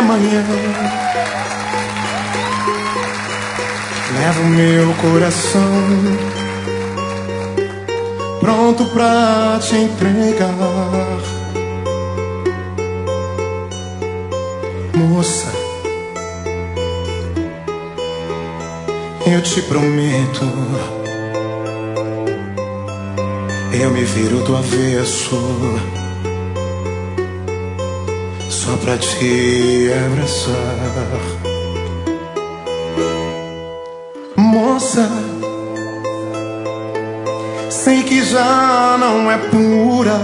amanhã. Levo meu coração pronto pra te entregar. Moça, eu te prometo, eu me viro do avesso só pra te abraçar. Moça, sei que já não é pura,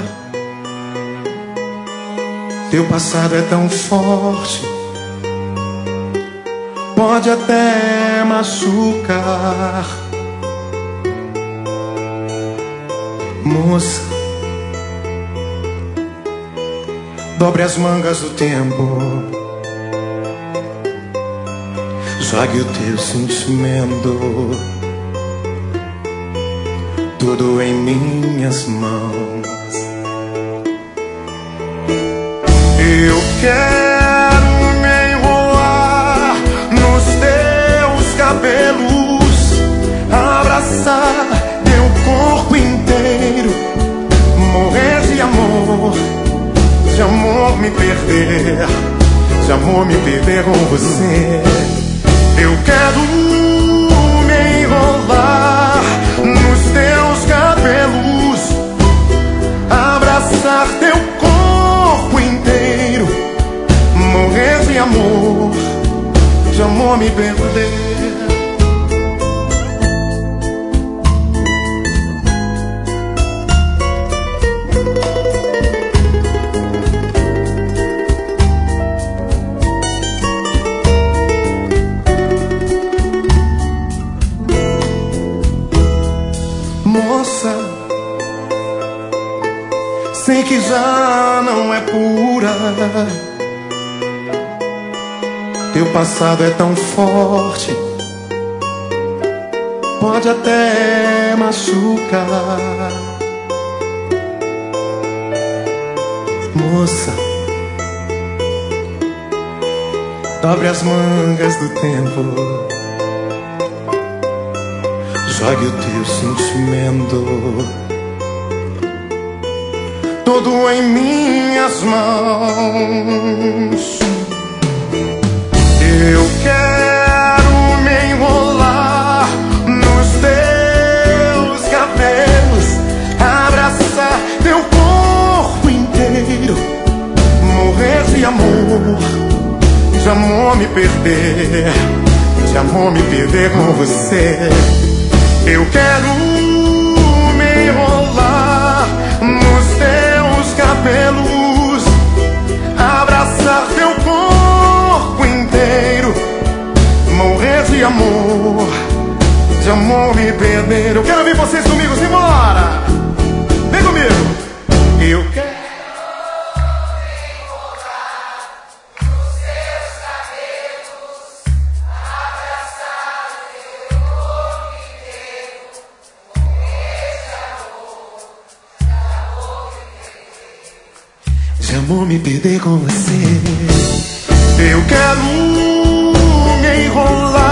teu passado é tão forte, pode até machucar. Moça, dobre as mangas do tempo, jogue o teu sentimento tudo em minhas mãos. Eu quero me enrolar nos teus cabelos, abraçar teu corpo inteiro, morrer de amor me perder, de amor me perder com você. Eu quero me enrolar nos teus cabelos, abraçar teu corpo inteiro, morrer de amor me perder. Moça, sei que já não é pura, teu passado é tão forte, pode até machucar. Moça, dobre as mangas do tempo, jogue o teu sentimento todo em minhas mãos. Eu quero me enrolar nos teus cabelos, abraçar teu corpo inteiro, morrer de amor me perder, de amor me perder com você. Eu quero me enrolar nos teus cabelos, abraçar teu corpo inteiro, morrer de amor me perder. Eu quero ouvir vocês comigo, simbora! Vem comigo! Eu quero de amor me perder com você. Eu quero me enrolar